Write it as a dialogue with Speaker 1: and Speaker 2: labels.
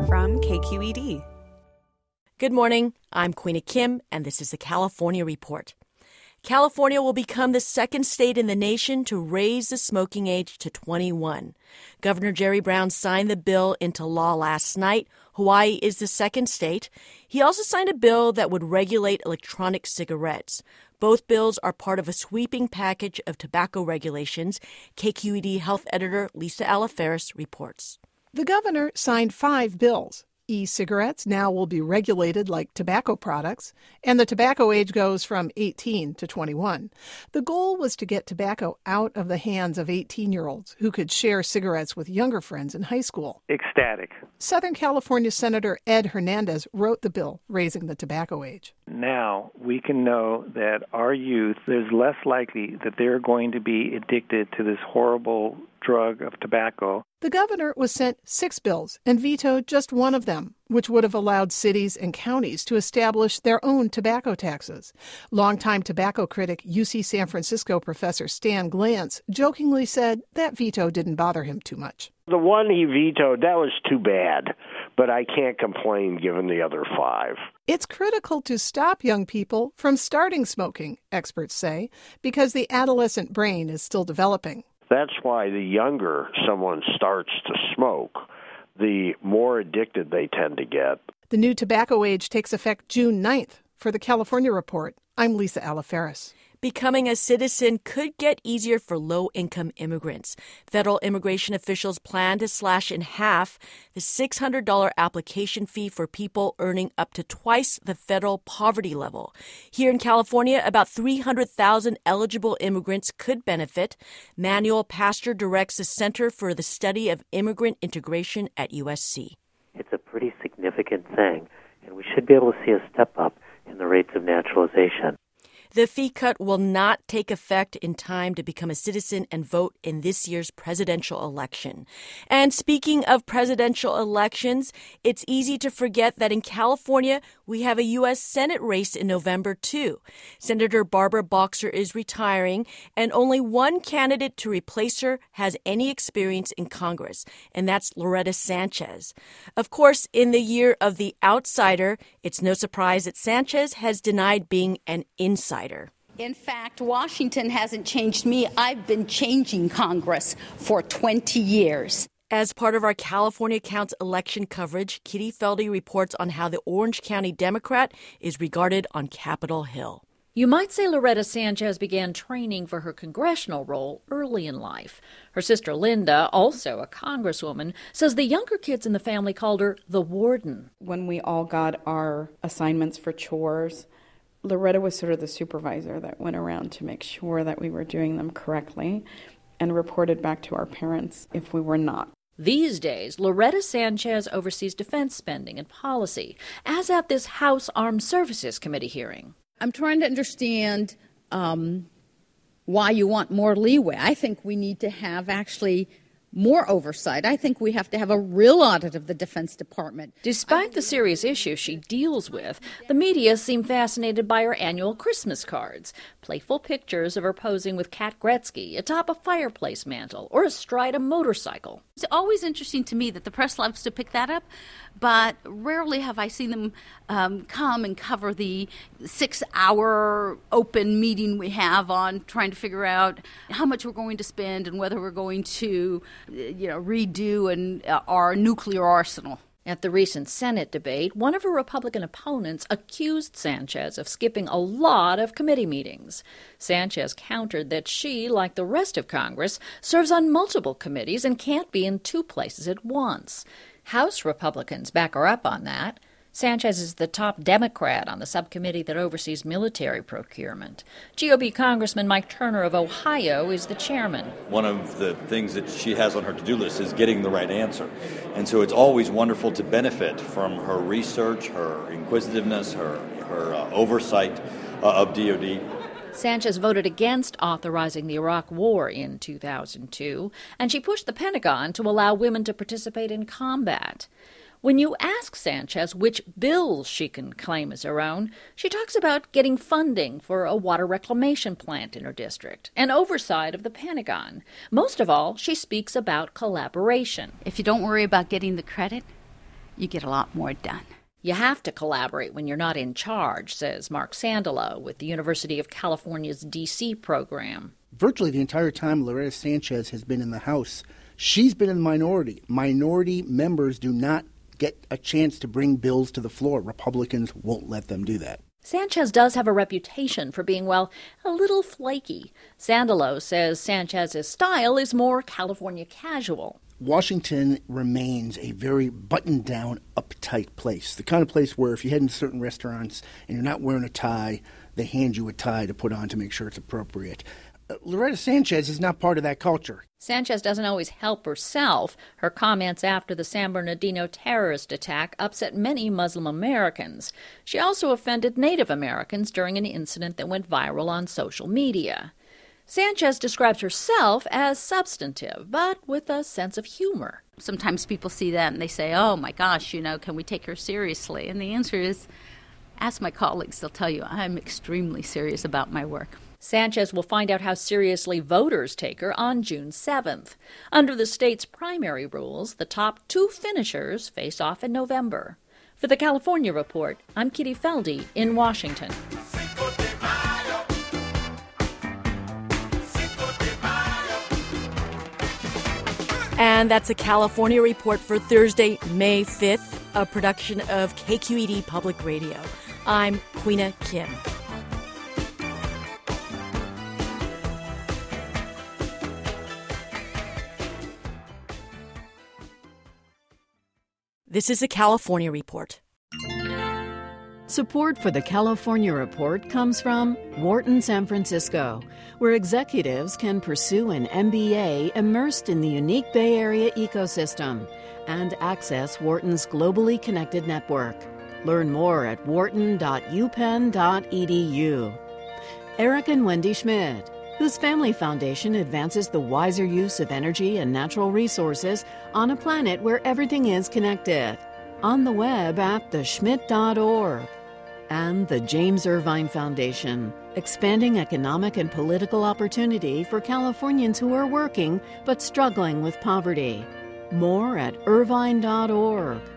Speaker 1: from KQED.
Speaker 2: Good morning. I'm Queena Kim, and this is the California Report. California will become the second state in the nation to raise the smoking age to 21. Governor Jerry Brown signed the bill into law last night. Hawaii is the second state. He also signed a bill that would regulate electronic cigarettes. Both bills are part of a sweeping package of tobacco regulations. KQED health editor Lisa Alaferis reports.
Speaker 3: The governor signed 5 bills. E-cigarettes now will be regulated like tobacco products, and the tobacco age goes from 18 to 21. The goal was to get tobacco out of the hands of 18-year-olds who could share cigarettes with younger friends in high school.
Speaker 4: Ecstatic.
Speaker 3: Southern California Senator Ed Hernandez wrote the bill raising the tobacco age.
Speaker 4: Now we can know that our youth is less likely that they're going to be addicted to this horrible drug of tobacco.
Speaker 3: The governor was sent 6 bills and vetoed just one of them, which would have allowed cities and counties to establish their own tobacco taxes. Longtime tobacco critic UC San Francisco professor Stan Glantz jokingly said that veto didn't bother him too much.
Speaker 5: The one he vetoed, that was too bad, but I can't complain given the other 5.
Speaker 3: It's critical to stop young people from starting smoking, experts say, because the adolescent brain is still developing.
Speaker 5: That's why the younger someone starts to smoke, the more addicted they tend to get.
Speaker 3: The new tobacco age takes effect June 9th. For the California Report, I'm Lisa Alaferis.
Speaker 2: Becoming a citizen could get easier for low-income immigrants. Federal immigration officials plan to slash in half the $600 application fee for people earning up to twice the federal poverty level. Here in California, about 300,000 eligible immigrants could benefit. Manuel Pastor directs the Center for the Study of Immigrant Integration at USC.
Speaker 6: It's a pretty significant thing, and we should be able to see a step up in the rates of naturalization.
Speaker 2: The fee cut will not take effect in time to become a citizen and vote in this year's presidential election. And speaking of presidential elections, it's easy to forget that in California, we have a U.S. Senate race in November, too. Senator Barbara Boxer is retiring, and only one candidate to replace her has any experience in Congress, and that's Loretta Sanchez. Of course, in the year of the outsider, it's no surprise that Sanchez has denied being an insider.
Speaker 7: In fact, Washington hasn't changed me. I've been changing Congress for 20 years.
Speaker 2: As part of our California Counts election coverage, Kitty Feldy reports on how the Orange County Democrat is regarded on Capitol Hill.
Speaker 8: You might say Loretta Sanchez began training for her congressional role early in life. Her sister Linda, also a congresswoman, says the younger kids in the family called her the warden.
Speaker 9: When we all got our assignments for chores, Loretta was sort of the supervisor that went around to make sure that we were doing them correctly and reported back to our parents if we were not.
Speaker 8: These days, Loretta Sanchez oversees defense spending and policy, as at this House Armed Services Committee hearing.
Speaker 7: I'm trying to understand why you want more leeway. I think we need to have actually more oversight. I think we have to have a real audit of the Defense Department.
Speaker 8: Despite the serious issues she deals with, the media seem fascinated by her annual Christmas cards. Playful pictures of her posing with Kat Gretzky atop a fireplace mantle or astride a motorcycle.
Speaker 10: It's always interesting to me that the press loves to pick that up, but rarely have I seen them come and cover the 6-hour open meeting we have on trying to figure out how much we're going to spend and whether we're going to redo our nuclear arsenal.
Speaker 8: At the recent Senate debate, one of her Republican opponents accused Sanchez of skipping a lot of committee meetings. Sanchez countered that she, like the rest of Congress, serves on multiple committees and can't be in 2 places at once. House Republicans back her up on that. Sanchez is the top Democrat on the subcommittee that oversees military procurement. GOP Congressman Mike Turner of Ohio is the chairman.
Speaker 11: One of the things that she has on her to-do list is getting the right answer. And so it's always wonderful to benefit from her research, her inquisitiveness, her oversight of DOD.
Speaker 8: Sanchez voted against authorizing the Iraq War in 2002, and she pushed the Pentagon to allow women to participate in combat. When you ask Sanchez which bills she can claim as her own, she talks about getting funding for a water reclamation plant in her district and oversight of the Pentagon. Most of all, she speaks about collaboration.
Speaker 10: If you don't worry about getting the credit, you get a lot more done.
Speaker 8: You have to collaborate when you're not in charge, says Mark Sandalo with the University of California's D.C. program.
Speaker 1: Virtually the entire time Loretta Sanchez has been in the House, she's been in the minority. Minority members do not get a chance to bring bills to the floor. Republicans won't let them do that.
Speaker 8: Sanchez does have a reputation for being, well, a little flaky. Sandalo says Sanchez's style is more California casual.
Speaker 1: Washington remains a very buttoned-down, uptight place. The kind of place where if you head into certain restaurants and you're not wearing a tie, they hand you a tie to put on to make sure it's appropriate. Loretta Sanchez is not part of that culture.
Speaker 8: Sanchez doesn't always help herself. Her comments after the San Bernardino terrorist attack upset many Muslim Americans. She also offended Native Americans during an incident that went viral on social media. Sanchez describes herself as substantive, but with a sense of humor.
Speaker 10: Sometimes people see that and they say, oh my gosh, can we take her seriously? And the answer is, ask my colleagues, they'll tell you I'm extremely serious about my work.
Speaker 8: Sanchez will find out how seriously voters take her on June 7th. Under the state's primary rules, the top 2 finishers face off in November. For the California Report, I'm Kitty Feldy in Washington.
Speaker 2: And that's a California Report for Thursday, May 5th, a production of KQED Public Radio. I'm Queena Kim. This is a California Report.
Speaker 12: Support for the California Report comes from Wharton San Francisco, where executives can pursue an MBA immersed in the unique Bay Area ecosystem and access Wharton's globally connected network. Learn more at wharton.upenn.edu. Eric and Wendy Schmidt, whose family foundation advances the wiser use of energy and natural resources on a planet where everything is connected. On the web at theschmidt.org. And the James Irvine Foundation, expanding economic and political opportunity for Californians who are working but struggling with poverty. More at irvine.org.